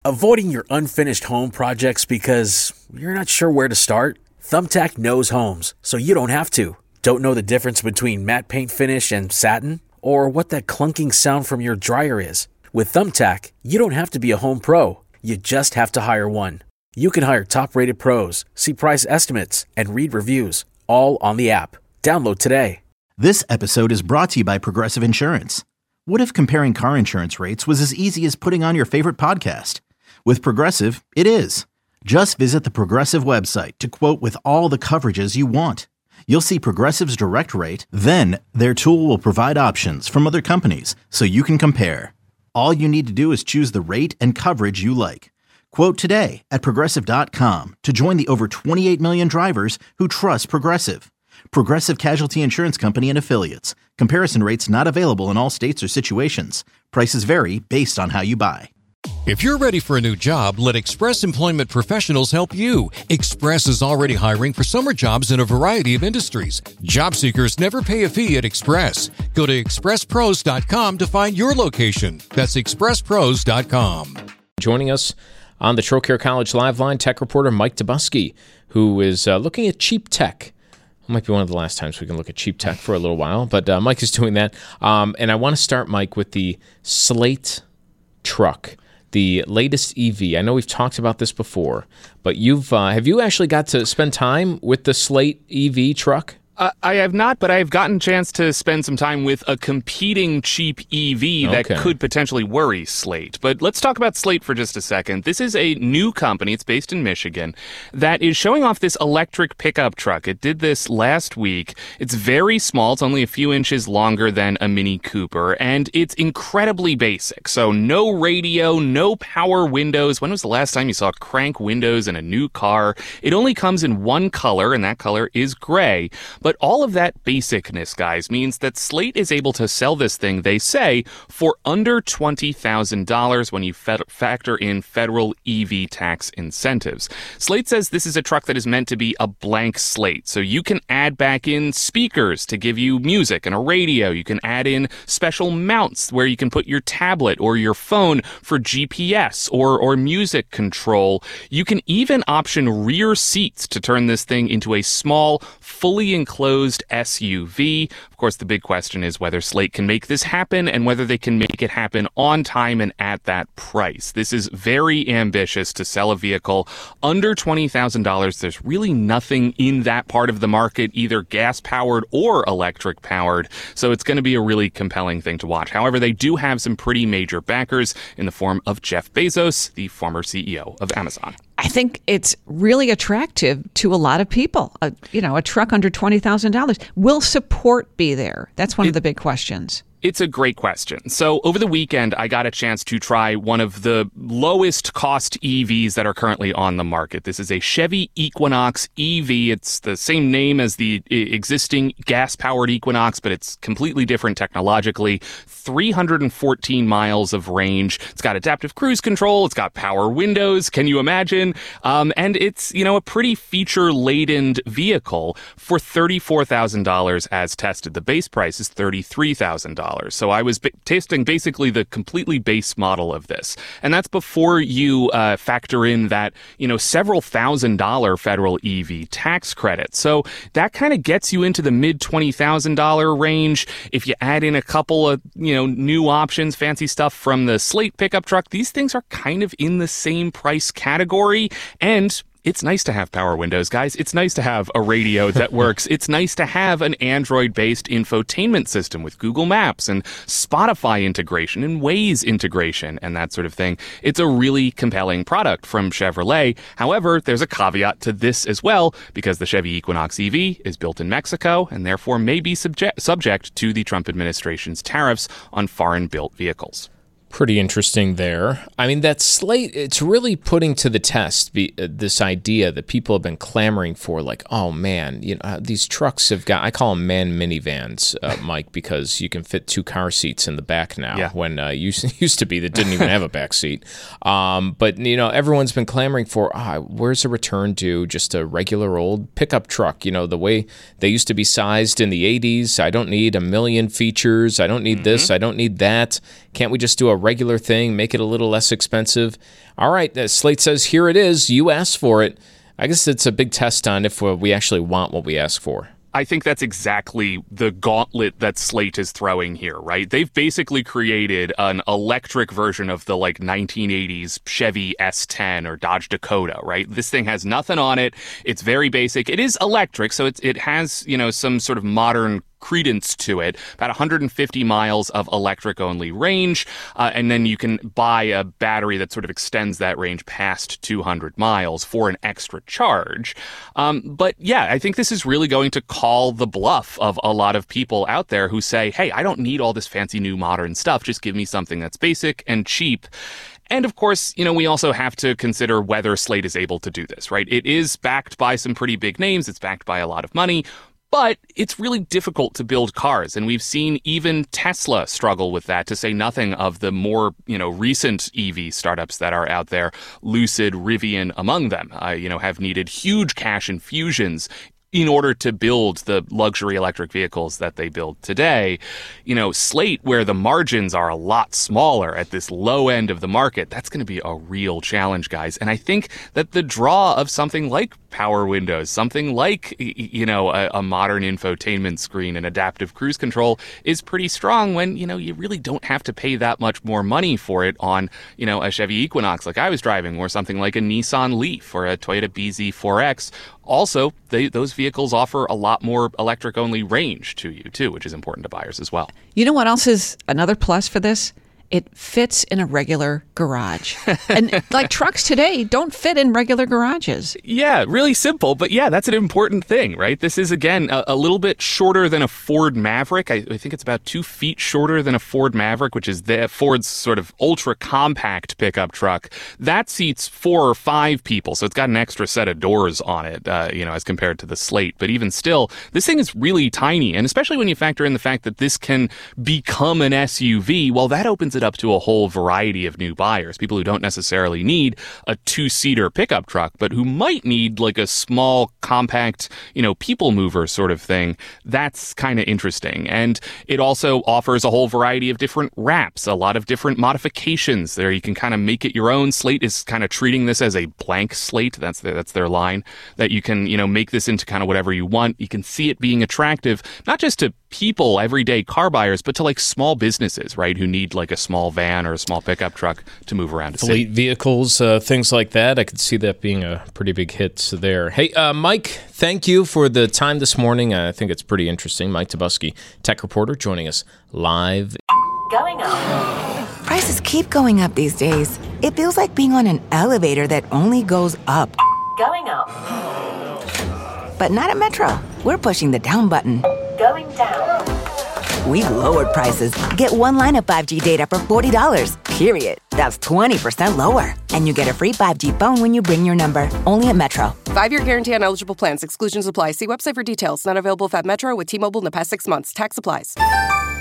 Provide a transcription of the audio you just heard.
Avoiding your unfinished home projects because you're not sure where to start? Thumbtack knows homes, so you don't have to. Don't know the difference between matte paint finish and satin? Or what that clunking sound from your dryer is? With Thumbtack, you don't have to be a home pro. You just have to hire one. You can hire top-rated pros, see price estimates, and read reviews, all on the app. Download today. This episode is brought to you by Progressive Insurance. What if comparing car insurance rates was as easy as putting on your favorite podcast? With Progressive, it is. Just visit the Progressive website to quote with all the coverages you want. You'll see Progressive's direct rate, then their tool will provide options from other companies so you can compare. All you need to do is choose the rate and coverage you like. Quote today at Progressive.com to join the over 28 million drivers who trust Progressive. Progressive Casualty Insurance Company and Affiliates. Comparison rates not available in all states or situations. Prices vary based on how you buy. If you're ready for a new job, let Express Employment Professionals help you. Express is already hiring for summer jobs in a variety of industries. Job seekers never pay a fee at Express. Go to expresspros.com to find your location. That's expresspros.com. Joining us on the Trocare College Live Line, tech reporter Mike Dubusky, who is looking at cheap tech. It might be one of the last times we can look at cheap tech for a little while, but Mike is doing that. And I want to start, Mike, with the Slate truck. The latest EV. I know we've talked about this before, but have you actually got to spend time with the Slate EV truck? I have not, but I have gotten a chance to spend some time with a competing cheap EV that could potentially worry Slate. But let's talk about Slate for just a second. This is a new company. It's based in Michigan that is showing off this electric pickup truck. It did this last week. It's very small. It's only a few inches longer than a Mini Cooper, and it's incredibly basic. So no radio, no power windows. When was the last time you saw crank windows in a new car? It only comes in one color, and that color is gray. But all of that basicness, guys, means that Slate is able to sell this thing, they say, for under $20,000 when you factor in federal EV tax incentives. Slate says this is a truck that is meant to be a blank slate, so you can add back in speakers to give you music and a radio. You can add in special mounts where you can put your tablet or your phone for GPS or music control. You can even option rear seats to turn this thing into a small, fully enclosed SUV. Of course, the big question is whether Slate can make this happen and whether they can make it happen on time and at that price. This is very ambitious to sell a vehicle under $20,000. There's really nothing in that part of the market, either gas-powered or electric-powered, so it's going to be a really compelling thing to watch. However, they do have some pretty major backers in the form of Jeff Bezos, the former CEO of Amazon. I think it's really attractive to a lot of people. A truck under $20,000. Will support be there? That's one of the big questions. It's a great question. So over the weekend, I got a chance to try one of the lowest cost EVs that are currently on the market. This is a Chevy Equinox EV. It's the same name as the existing gas-powered Equinox, but it's completely different technologically. 314 miles of range. It's got adaptive cruise control. It's got power windows. Can you imagine? And it's, a pretty feature-laden vehicle for $34,000 as tested. The base price is $33,000. So I was testing basically the completely base model of this. And that's before you factor in that, several $1,000 federal EV tax credit. So that kind of gets you into the mid $20,000 range. If you add in a couple of, new options, fancy stuff from the Slate pickup truck, these things are kind of in the same price category. And it's nice to have power windows, guys. It's nice to have a radio that works. It's nice to have an Android-based infotainment system with Google Maps and Spotify integration and Waze integration and that sort of thing. It's a really compelling product from Chevrolet. However, there's a caveat to this as well, because the Chevy Equinox EV is built in Mexico and therefore may be subject to the Trump administration's tariffs on foreign-built vehicles. Pretty interesting there. I mean, that Slate, it's really putting to the test this idea that people have been clamoring for, like, oh man, these trucks have got, I call them man minivans, Mike, because you can fit 2 car seats in the back now, when used to be that didn't even have a back seat. But, everyone's been clamoring for, where's a return to just a regular old pickup truck, the way they used to be sized in the 80s. I don't need a million features. I don't need this. I don't need that. Can't we just do a regular thing, make it a little less expensive. All right, Slate says, here it is. You asked for it. I guess it's a big test on if we actually want what we ask for. I think that's exactly the gauntlet that Slate is throwing here, right? They've basically created an electric version of the 1980s Chevy S10 or Dodge Dakota, right? This thing has nothing on it. It's very basic. It is electric, so it has, some sort of modern credence to it, about 150 miles of electric-only range, and then you can buy a battery that sort of extends that range past 200 miles for an extra charge. But yeah, I think this is really going to call the bluff of a lot of people out there who say, hey, I don't need all this fancy new modern stuff. Just give me something that's basic and cheap. And of course, we also have to consider whether Slate is able to do this, right? It is backed by some pretty big names. It's backed by a lot of money. But it's really difficult to build cars, and we've seen even Tesla struggle with that, to say nothing of the more, recent EV startups that are out there, Lucid, Rivian among them, have needed huge cash infusions in order to build the luxury electric vehicles that they build today. Slate, where the margins are a lot smaller at this low end of the market, that's going to be a real challenge, guys. And I think that the draw of something like power windows, something like, a modern infotainment screen and adaptive cruise control is pretty strong when, you really don't have to pay that much more money for it on, a Chevy Equinox like I was driving, or something like a Nissan Leaf or a Toyota BZ4X. Also, those vehicles offer a lot more electric-only range to you, too, which is important to buyers as well. You know what else is another plus for this? It fits in a regular garage. And trucks today don't fit in regular garages. Yeah, really simple. But yeah, that's an important thing, right? This is, again, a little bit shorter than a Ford Maverick. I think it's about 2 feet shorter than a Ford Maverick, which is Ford's sort of ultra compact pickup truck. That seats 4 or 5 people. So it's got an extra set of doors on it, as compared to the Slate. But even still, this thing is really tiny. And especially when you factor in the fact that this can become an SUV, well, that opens it up to a whole variety of new buyers, people who don't necessarily need a 2-seater pickup truck, but who might need a small, compact, people mover sort of thing. That's kind of interesting. And it also offers a whole variety of different wraps, a lot of different modifications there. You can kind of make it your own. Slate is kind of treating this as a blank slate. That's their line, that you can, make this into kind of whatever you want. You can see it being attractive, not just to people, everyday car buyers, but to small businesses, right, who need a small van or a small pickup truck to move around a city. Fleet vehicles, things like that. I could see that being a pretty big hit there. Hey, Mike, thank you for the time this morning. I think it's pretty interesting. Mike Tobuski, tech reporter, joining us live. Going up. Prices keep going up these days. It feels like being on an elevator that only goes up. Going up. But not at Metro. We're pushing the down button. Going down. We've lowered prices. Get one line of 5G data for $40, period. That's 20% lower. And you get a free 5G phone when you bring your number. Only at Metro. 5-year guarantee on eligible plans. Exclusions apply. See website for details. Not available at Metro with T-Mobile in the past 6 months. Tax applies.